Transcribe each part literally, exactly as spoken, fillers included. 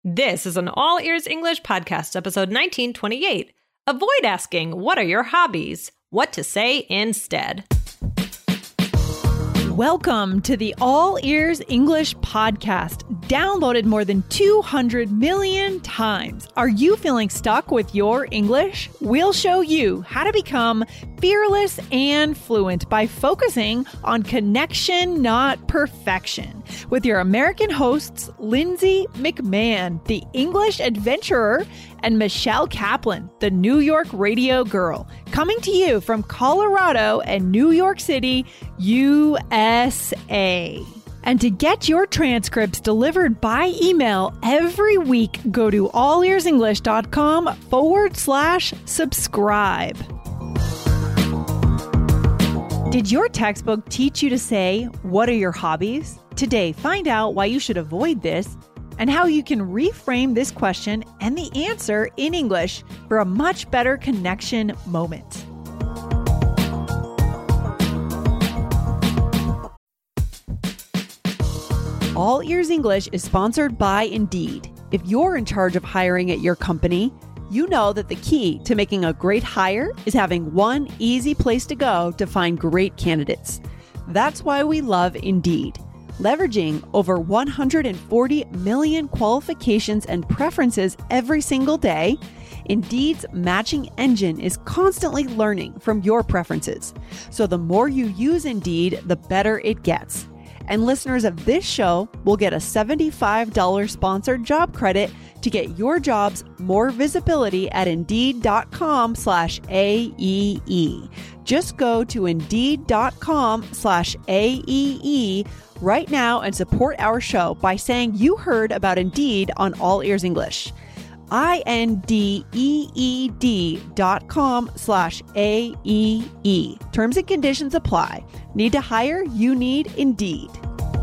This is an All Ears English podcast, episode nineteen twenty-eight. Avoid asking, what are your hobbies? What to say instead. Welcome to the All Ears English podcast, downloaded more than two hundred million times. Are you feeling stuck with your English? We'll show you how to become fearless and fluent by focusing on connection, not perfection. With your American hosts, Lindsay McMahon, the English adventurer, and Michelle Kaplan, the New York radio girl, coming to you from Colorado and New York City, U S A. And to get your transcripts delivered by email every week, go to allearsenglish.com forward slash subscribe. Did your textbook teach you to say, what are your hobbies? Today, find out why you should avoid this and how you can reframe this question and the answer in English for a much better connection moment. All Ears English is sponsored by Indeed. If you're in charge of hiring at your company, you know that the key to making a great hire is having one easy place to go to find great candidates. That's why we love Indeed. Leveraging over one hundred forty million qualifications and preferences every single day, Indeed's matching engine is constantly learning from your preferences. So the more you use Indeed, the better it gets. And listeners of this show will get a seventy-five dollars sponsored job credit to get your jobs more visibility at Indeed.com slash AEE. Just go to Indeed.com slash AEE right now and support our show by saying you heard about Indeed on All Ears English. I-N-D-E-E-D dot com slash A-E-E. Terms and conditions apply. Need to hire? You need Indeed.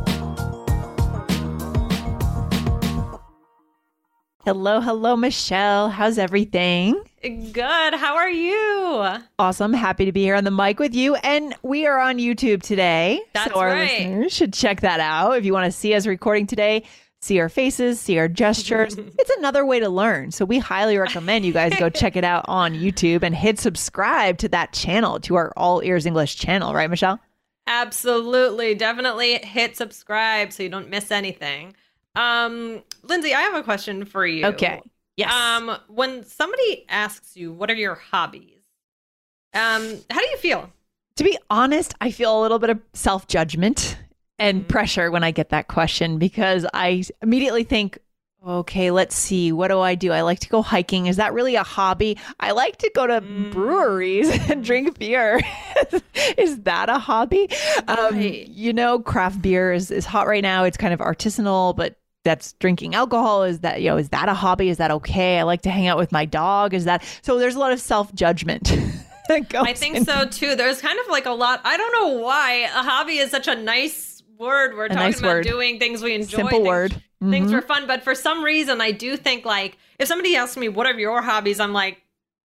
Hello, hello, Michelle. How's everything? Good. How are you? Awesome. Happy to be here on the mic with you. And we are on YouTube today. That's so our right. listeners should check that out. If you want to see us recording today, see our faces, see our gestures. It's another way to learn. So we highly recommend you guys go check it out on YouTube and hit subscribe to that channel, to our All Ears English channel. Right, Michelle? Absolutely. Definitely hit subscribe so you don't miss anything. Um, Lindsay, I have a question for you. Okay. Yes. Um, when somebody asks you, what are your hobbies? Um, how do you feel? To be honest, I feel a little bit of self-judgment and Mm-hmm. pressure when I get that question because I immediately think, okay, let's see. What do I do? I like to go hiking. Is that really a hobby? I like to go to Mm. breweries and drink beer. Is that a hobby? Um, Right. you know, craft beer is, is hot right now. It's kind of artisanal, but that's drinking alcohol. Is that, you know, is that a hobby? Is that okay? I like to hang out with my dog. Is that, so there's a lot of self-judgment. I think so too. There's kind of like a lot. I don't know why a hobby is such a nice word. We're A talking nice about word. doing things we enjoy. Simple things, word. Things Mhm. for fun. But for some reason, I do think like if somebody asks me, what are your hobbies? I'm like,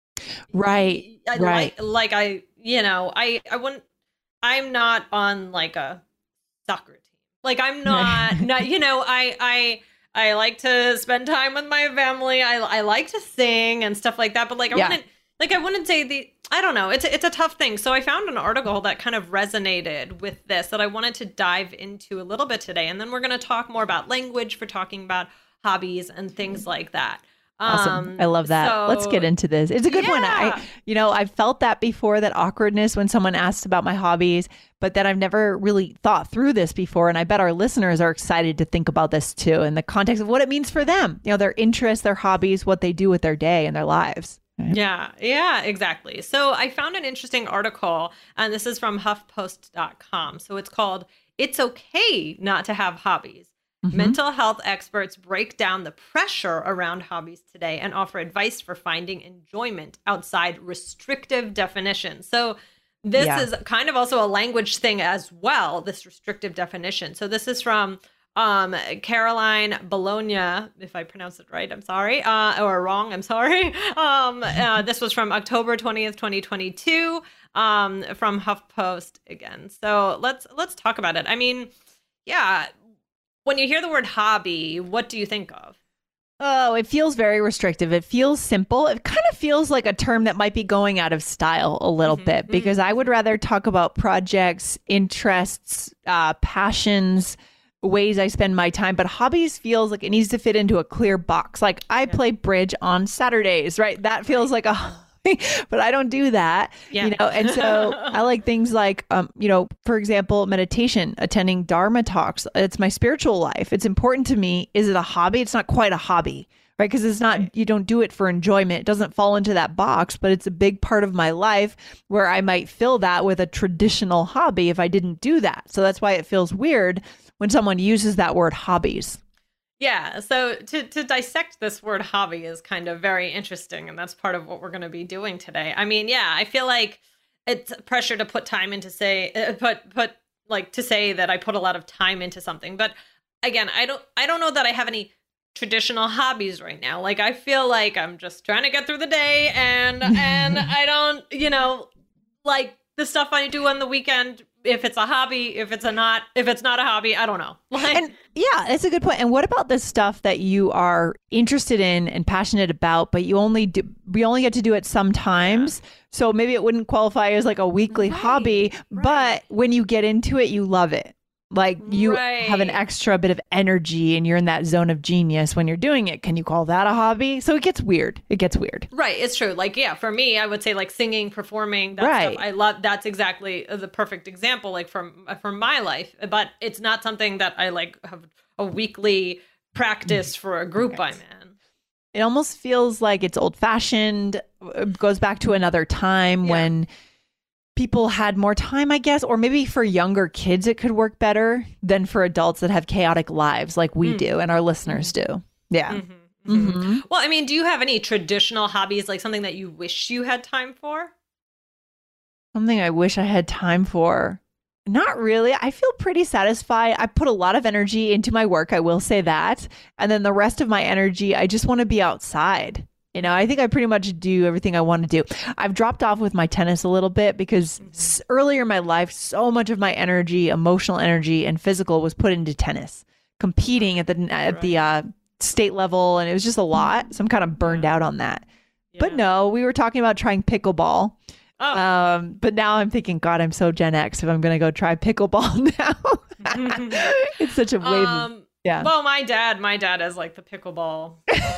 Right. I right. like, like I, you know, I, I wouldn't, I'm not on like a soccer team. Like I'm not, not, you know, I, I, I like to spend time with my family. I, I like to sing and stuff like that. But like, I Yeah. wouldn't, like, I wouldn't say the, I don't know. It's a, it's a tough thing. So I found an article that kind of resonated with this that I wanted to dive into a little bit today. And then we're going to talk more about language for talking about hobbies and things like that. Awesome. Um, I love that. so- Let's get into this. It's a good one. Yeah. I, you know, I've felt that before, that awkwardness when someone asks about my hobbies, but then I've never really thought through this before. And I bet our listeners are excited to think about this too, in the context of what it means for them, you know, their interests, their hobbies, what they do with their day and their lives. Yeah, yeah, exactly. So I found an interesting article, and this is from huff post dot com. So it's called It's Okay Not to Have Hobbies. Mhm. Mental health experts break down the pressure around hobbies today and offer advice for finding enjoyment outside restrictive definitions. So this Yeah. is kind of also a language thing as well, this restrictive definition. So this is from um, Caroline Bologna, if I pronounced it right, I'm sorry, uh, or wrong, I'm sorry. Um, uh, this was from October twentieth, twenty twenty-two, um, from HuffPost again. So let's let's talk about it. I mean, yeah, when you hear the word hobby, what do you think of? Oh, it feels very restrictive. It feels simple. It kind of feels like a term that might be going out of style a little Mhm, bit because mhm. I would rather talk about projects, interests, uh, passions, ways I spend my time. But hobbies feels like it needs to fit into a clear box. Like I Yeah. play bridge on Saturdays, right? That feels like a hobby, but I don't do that. Yeah. You know, and so I like things like, um, you know, for example, meditation, attending Dharma talks. It's my spiritual life. It's important to me. Is it a hobby? It's not quite a hobby, right? Because it's not, Right. you don't do it for enjoyment. It doesn't fall into that box, but it's a big part of my life where I might fill that with a traditional hobby if I didn't do that. So that's why it feels weird when someone uses that word hobbies. Yeah, so to, to dissect this word hobby is kind of very interesting, and that's part of what we're going to be doing today. I mean, yeah, I feel like it's pressure to put time into say, uh, put put like to say that I put a lot of time into something, but again, I don't I don't know that I have any traditional hobbies right now. Like I feel like I'm just trying to get through the day, and and I don't, you know, like the stuff I do on the weekend. If it's a hobby, if it's a not, if it's not a hobby, I don't know. Like, And yeah, that's a good point. And what about the stuff that you are interested in and passionate about, but you only do, we only get to do it sometimes. So maybe it wouldn't qualify as like a weekly Right, hobby, right. but when you get into it, you love it. Like you have an Right. extra bit of energy and you're in that zone of genius when you're doing it. Can you call that a hobby? So it gets weird. It gets weird. Right, it's true. Like, yeah, for me, I would say like singing, performing, that Right. stuff. I love. That's exactly the perfect example, like from from my life. But it's not something that I like have a weekly practice for a group I'm in. It almost feels like it's old fashioned. It goes back to another time Yeah. when people had more time, I guess, or maybe for younger kids, it could work better than for adults that have chaotic lives like we Mm. do and our listeners do. Yeah. Mhm, mhm. Mhm. Well, I mean, do you have any traditional hobbies, like something that you wish you had time for? Something I wish I had time for. Not really. I feel pretty satisfied. I put a lot of energy into my work. I will say that. And then the rest of my energy, I just want to be outside. You know, I think I pretty much do everything I want to do. I've dropped off with my tennis a little bit because Mhm. s- earlier in my life, so much of my energy, emotional energy and physical was put into tennis, competing at the at the uh, state level. And it was just a lot. So I'm kind of burned Yeah. out on that. But Yeah. no, we were talking about trying pickleball. Oh. Um, but now I'm thinking, God, I'm so Gen X if I'm going to go try pickleball now. It's such a wave. of, um, yeah. Well, my dad, my dad is like the pickleball,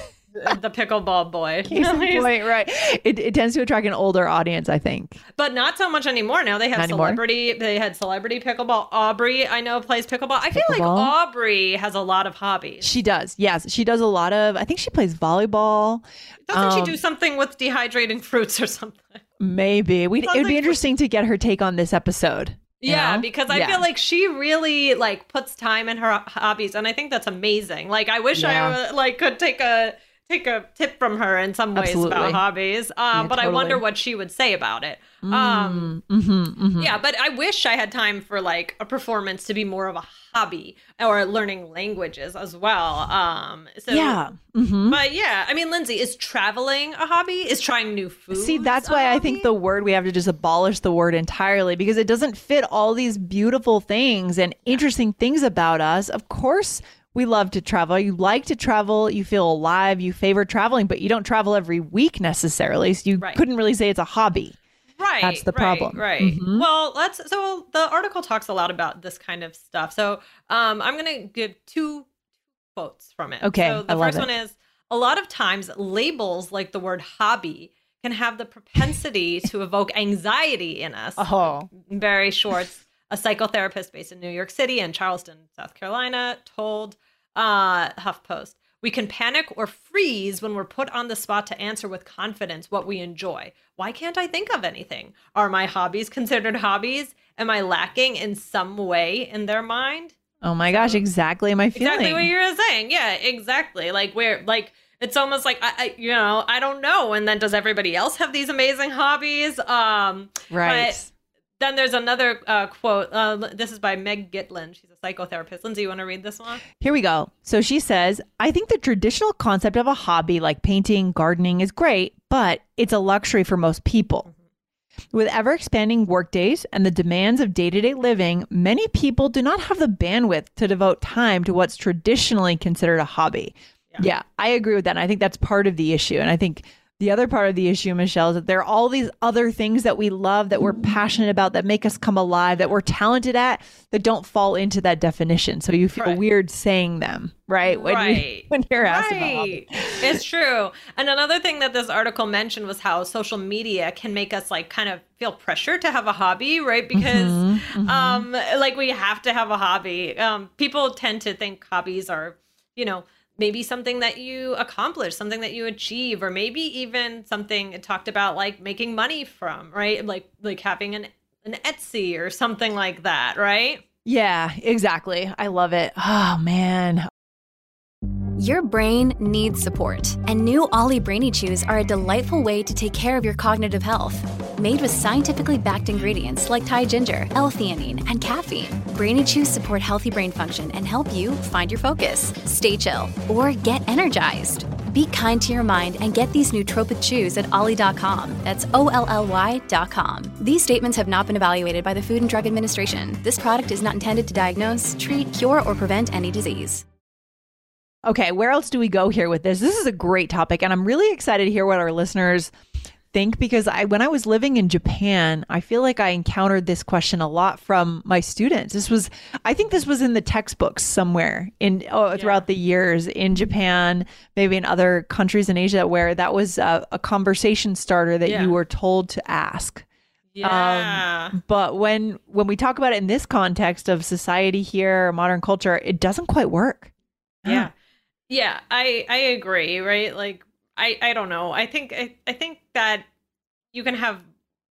the pickleball boy. Case in He's- point, right. It, it tends to attract an older audience, I think. But not so much anymore. Now they have Not anymore? celebrity. They had celebrity pickleball. Aubrey, I know, plays pickleball. I feel like Pickleball? Aubrey has a lot of hobbies. She does. Yes. She does a lot of, I think she plays volleyball. Doesn't um, she do something with dehydrating fruits or something? Maybe. We'd, it would Something be for- interesting to get her take on this episode. you Yeah, know? because I Yeah. feel like she really like puts time in her hobbies, and I think that's amazing. Like, I wish Yeah. I uh, like could take a take a tip from her in some ways Absolutely. about hobbies. Um, Yeah, but I wonder totally. what she would say about it. Um, Mm, mhm, mhm. Yeah, but I wish I had time for like a performance to be more of a hobby or learning languages as well. Um, so yeah. Mhm. But yeah, I mean, Lindsay, is traveling a hobby? Is trying new foods? See, that's a why I think hobby? the word, we have to just abolish the word entirely because it doesn't fit all these beautiful things and interesting things about us. Of course, we love to travel. You like to travel. You feel alive. You favor traveling, but you don't travel every week necessarily. So you Right. couldn't really say it's a hobby. Right. That's the right, problem. Right. Mhm. Well, let's. So the article talks a lot about this kind of stuff. So um, I'm going to give two quotes from it. Okay, So the I love first it. one is, a lot of times labels like the word hobby can have the propensity to evoke anxiety in us. Oh. Barry Schwartz, a psychotherapist based in New York City and Charleston, South Carolina, told uh, HuffPost, "We can panic or freeze when we're put on the spot to answer with confidence what we enjoy. Why can't I think of anything? Are my hobbies considered hobbies? Am I lacking in some way in their mind?" Oh my gosh, exactly my feeling. Exactly what you're saying. Yeah, exactly. Like, we're like, it's almost like, I, I, you know, I don't know. And then does everybody else have these amazing hobbies? Um, Right. but then there's another uh, quote. Uh, this is by Meg Gitlin. She's a psychotherapist. Lindsay, you want to read this one? Here we go. So she says, I think the traditional concept of a hobby like painting, gardening is great, but it's a luxury for most people. With ever expanding workdays and the demands of day-to-day living, many people do not have the bandwidth to devote time to what's traditionally considered a hobby. Yeah, I agree with that. And I think that's part of the issue. And I think the other part of the issue, Michelle, is that there are all these other things that we love, that we're passionate about, that make us come alive, that we're talented at, that don't fall into that definition. So you feel Right. weird saying them, right? When, Right. you, when you're asked about Right. hobbies. It's true. And another thing that this article mentioned was how social media can make us like kind of feel pressure to have a hobby, right? Because Mhm, mhm. um like we have to have a hobby. Um people tend to think hobbies are, you know, maybe something that you accomplish, something that you achieve, or maybe even something it talked about like making money from, right? Like like having an an Etsy or something like that, right? Yeah, exactly. I love it. Oh, man. Your brain needs support, and new Ollie Brainy Chews are a delightful way to take care of your cognitive health. Made with scientifically backed ingredients like Thai ginger, L-theanine, and caffeine, Brainy Chews support healthy brain function and help you find your focus, stay chill, or get energized. Be kind to your mind and get these nootropic chews at ollie dot com. That's O L L Y dot com. These statements have not been evaluated by the Food and Drug Administration. This product is not intended to diagnose, treat, cure, or prevent any disease. Okay, where else do we go here with this? This is a great topic, and I'm really excited to hear what our listeners think, because I, when I was living in Japan, I feel like I encountered this question a lot from my students. This was, I think this was in the textbooks somewhere in oh, throughout Yeah. the years in Japan, maybe in other countries in Asia, where that was a, a conversation starter that Yeah. you were told to ask. Yeah. Um, but when when we talk about it in this context of society here, modern culture, it doesn't quite work. Yeah. Yeah, I I agree, right? Like I I don't know. I think I, I think that you can have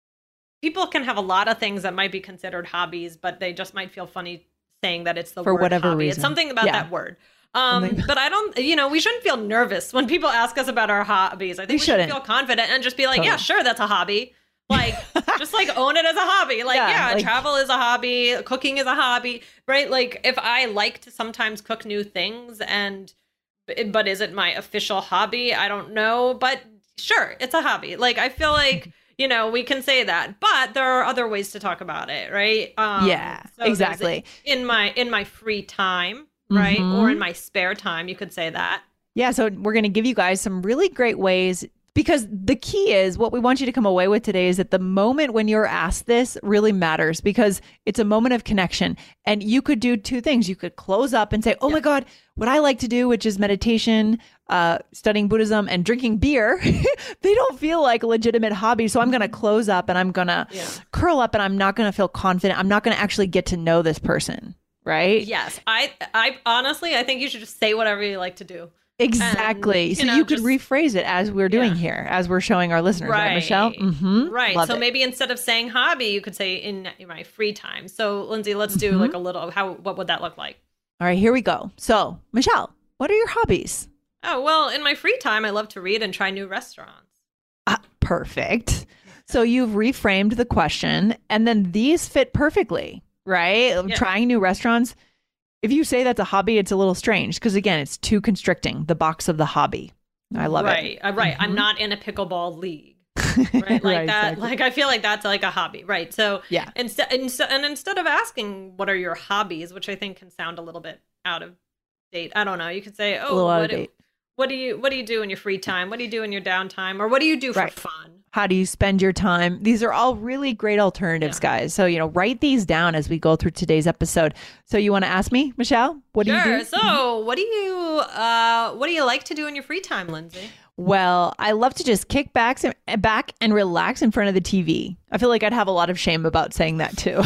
people can have a lot of things that might be considered hobbies, but they just might feel funny saying that it's the For word whatever hobby. reason. It's something about Yeah. that word. Um, Something- but I don't, you know, we shouldn't feel nervous when people ask us about our hobbies. I think We we, should shouldn't. feel confident and just be like, Totally. yeah, sure, that's a hobby. Like, just like own it as a hobby. Like, Yeah, yeah, like- travel is a hobby, cooking is a hobby, right? Like, if I like to sometimes cook new things and, but is it my official hobby? I don't know. But sure, it's a hobby. Like, I feel like, you know, we can say that, but there are other ways to talk about it, right? Um, Yeah, there's exactly. In my in my free time, right, Mhm. or in my spare time, you could say that. Yeah, so we're going to give you guys some really great ways, because the key is, what we want you to come away with today is that the moment when you're asked this really matters, because it's a moment of connection. And you could do two things. You could close up and say, oh my God, what I like to do, which is meditation, uh, studying Buddhism, and drinking beer, they don't feel like legitimate hobbies. So I'm going to close up and I'm going to Yeah. curl up, and I'm not going to feel confident. I'm not going to actually get to know this person. Right? Yes, I I honestly I think you should just say whatever you like to do. Exactly. And, so you know, you could just- rephrase it as we're doing Yeah. here, as we're showing our listeners, right, Michelle? Mm-hmm. Right. Love so it. maybe instead of saying hobby, you could say in my free time. So Lindsay, let's do Mhm. like a little. How what would that look like? All right, here we go. So, Michelle, what are your hobbies? Oh well, in my free time, I love to read and try new restaurants. Ah, perfect. So you've reframed the question, and then these fit perfectly, right? Yeah. Trying new restaurants. If you say that's a hobby, it's a little strange, because again, it's too constricting. The box of the hobby. I love right. it. Uh, right. I'm Mhm. not in a pickleball league. Right. Like Right, that. exactly. Like I feel like that's like a hobby. Right. So Yeah. instead, instead, and instead of asking what are your hobbies, which I think can sound a little bit out of date. I don't know. You could say, oh, little out of what, date. what do you what do you do in your free time? What do you do in your downtime? Or what do you do for Right. fun? How do you spend your time? These are all really great alternatives, Yeah. guys. So, you know, write these down as we go through today's episode. So you want to ask me, Michelle, what sure. do you do? So, what do you uh what do you like to do in your free time, Lindsay? Well, I love to just kick back and back and relax in front of the T V. I feel like I'd have a lot of shame about saying that too.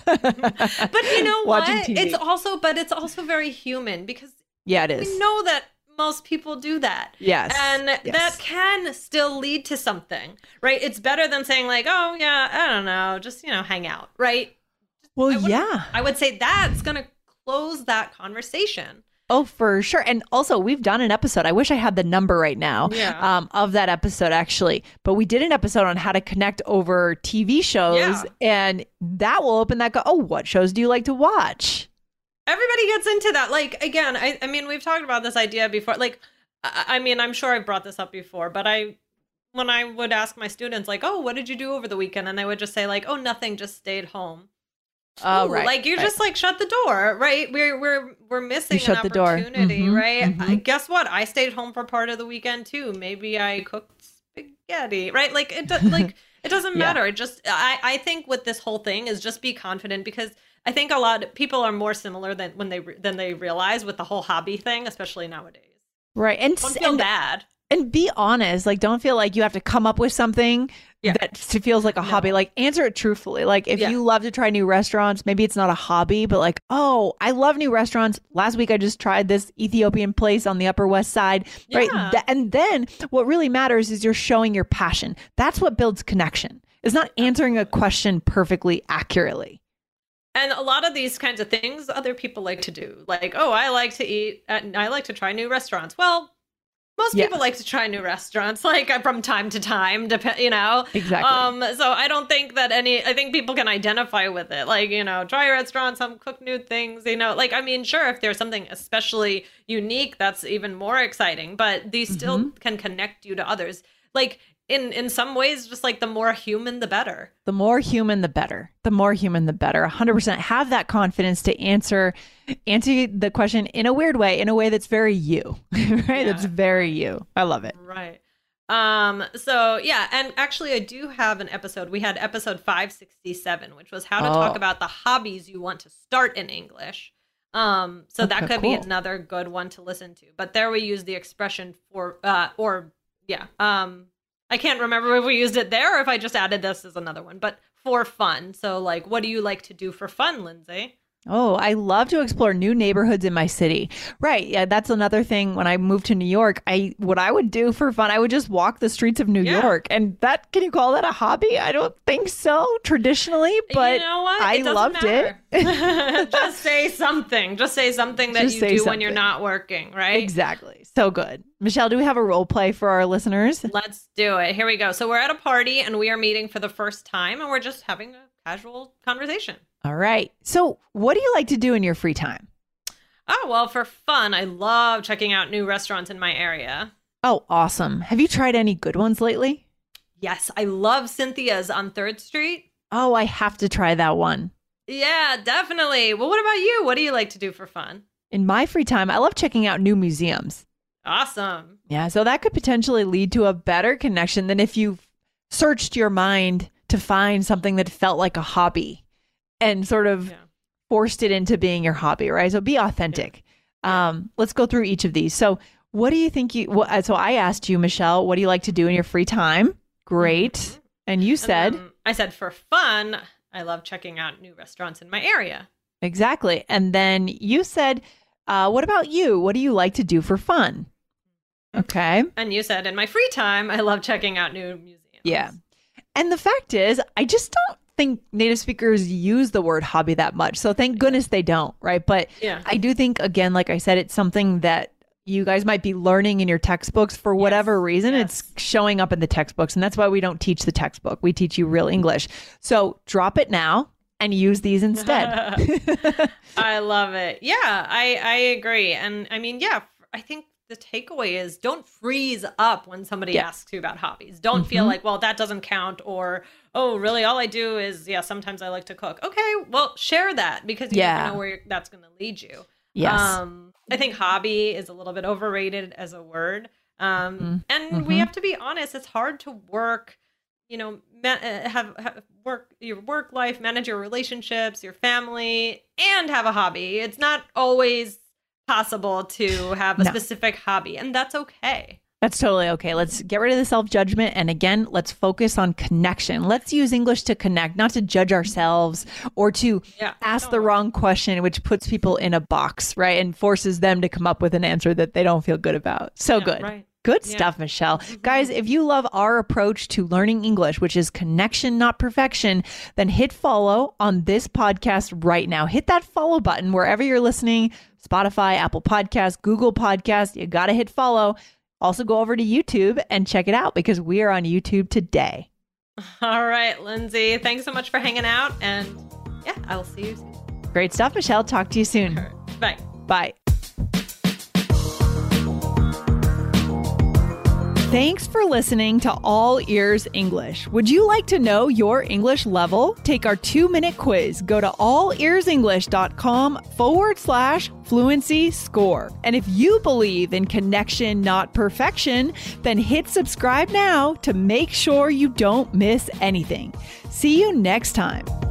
But you know what? Watching T V. It's also but it's also very human because Yeah, it is. we know that most people do that. Yes. And yes. that can still lead to something, right? It's better than saying like, "Oh, yeah, I don't know, just, you know, hang out," right? Well, I would- yeah. I would say that's going to close that conversation. Oh, for sure. And also, we've done an episode. I wish I had the number right now Yeah. um, of that episode, actually. But we did an episode on how to connect over T V shows. Yeah. And that will open that go, oh, what shows do you like to watch? Everybody gets into that. Like, again, I, I mean, we've talked about this idea before. Like, I, I mean, I'm sure I've brought this up before, but I, when I would ask my students, like, oh, what did you do over the weekend? And they would just say, like, oh, nothing, just stayed home. Oh, Ooh, right. Like you right. just like shut the door, right? We're we're we're missing You shut an the door. opportunity, Mhm, right? mhm. I, guess what? I stayed home for part of the weekend too. Maybe I cooked spaghetti, right? Like it, do, like it doesn't Yeah. matter. It just I I think with this whole thing is just be confident, because I think a lot of people are more similar than when they re- than they realize with the whole hobby thing, especially nowadays. Right. And, Don't s- feel and, bad. and be honest. Like, don't feel like you have to come up with something Yeah. that feels like a No. hobby. Like, answer it truthfully. Like, if Yeah. you love to try new restaurants, maybe it's not a hobby, but like, oh, I love new restaurants. Last week, I just tried this Ethiopian place on the Upper West Side. Right. Yeah. Th- and then what really matters is you're showing your passion. That's what builds connection. It's not answering a question perfectly accurately. And a lot of these kinds of things other people like to do. Like, oh, I like to eat and I like to try new restaurants. Well, most Yeah. people like to try new restaurants, like from time to time, dep- you know? Exactly. Um, so I don't think that any, I think people can identify with it. Like, you know, try restaurants, some cook new things, you know, like, I mean, sure, if there's something especially unique, that's even more exciting, but these still Mm-hmm. can connect you to others. Like, in, in some ways, just like the more human, the better. The more human, the better. The more human, the better. one hundred percent. Have that confidence to answer answer the question in a weird way, in a way that's very you, right? Yeah. That's very you. I love it. Right. Um, so yeah, and actually I do have an episode. We had episode five sixty-seven, which was how to Oh. talk about the hobbies you want to start in English. Um, so that Okay, could be cool. another good one to listen to. But there we use the expression for uh or yeah. Um I can't remember if we used it there or if I just added this as another one, but for fun. So like, what do you like to do for fun, Lindsay? Oh, I love to explore new neighborhoods in my city. Right. Yeah, that's another thing. When I moved to New York, I what I would do for fun, I would just walk the streets of New Yeah. York. And that, can you call that a hobby? I don't think so traditionally, but you know what? I It doesn't loved matter. it. Just say something. Just say something that Just you say do when you're something. not working, right? Exactly. So good. Michelle, do we have a role play for our listeners? Let's do it. Here we go. So we're at a party and we are meeting for the first time and we're just having a casual conversation. All right. So, what do you like to do in your free time? Oh, well, for fun, I love checking out new restaurants in my area. Oh, awesome. Have you tried any good ones lately? Yes, I love Cynthia's on third Street. Oh, I have to try that one. Yeah, definitely. Well, what about you? What do you like to do for fun? In my free time, I love checking out new museums. Awesome. Yeah, so that could potentially lead to a better connection than if you searched your mind to find something that felt like a hobby and sort of Yeah. forced it into being your hobby, right? So be authentic. Um, let's go through each of these. So, what do you think you? What, so I asked you, Michelle, what do you like to do in your free time? Great, Mhm. and you said And then I said for fun, I love checking out new restaurants in my area. exactly, and then you said, uh, what about you? What do you like to do for fun? Okay. And you said in my free time, I love checking out new museums. Yeah. And the fact is, I just don't think native speakers use the word hobby that much. So thank goodness they don't, right? But Yeah. I do think, again, like I said, it's something that you guys might be learning in your textbooks for whatever reason. yes. It's showing up in the textbooks. And that's why we don't teach the textbook. We teach you real English. So drop it now and use these instead. I love it. Yeah, I I agree. And I mean, yeah, I think the takeaway is don't freeze up when somebody Yeah. asks you about hobbies. Don't feel Mhm. like, well, that doesn't count, or oh, really, all I do is yeah, sometimes I like to cook. Okay, well, share that because you Yeah. never know where you're- that's going to lead you. Yes. Um, I think hobby is a little bit overrated as a word. Um, Mhm. and we Mhm. have to be honest, it's hard to work, you know, ma- uh, have, have work your work life, manage your relationships, your family, and have a hobby. It's not always possible to have a No. specific hobby, and that's okay. That's totally okay. Let's get rid of the self-judgment. And again, let's focus on connection. Let's use English to connect, not to judge ourselves or to Yeah. ask the don't- wrong question, which puts people in a box, right? And forces them to come up with an answer that they don't feel good about. So Yeah, good. right. Good Yeah. stuff, Michelle. Guys, if you love our approach to learning English, which is connection, not perfection, then hit follow on this podcast right now. Hit that follow button wherever you're listening, Spotify, Apple Podcasts, Google Podcasts. You got to hit follow. Also go over to YouTube and check it out because we are on YouTube today. All right, Lindsay. Thanks so much for hanging out, and yeah, I will see you soon. Great stuff, Michelle. Talk to you soon. All right. Bye. Bye. Thanks for listening to All Ears English. Would you like to know your English level? Take our two-minute quiz. Go to allearsenglish.com forward slash fluency score. And if you believe in connection, not perfection, then hit subscribe now to make sure you don't miss anything. See you next time.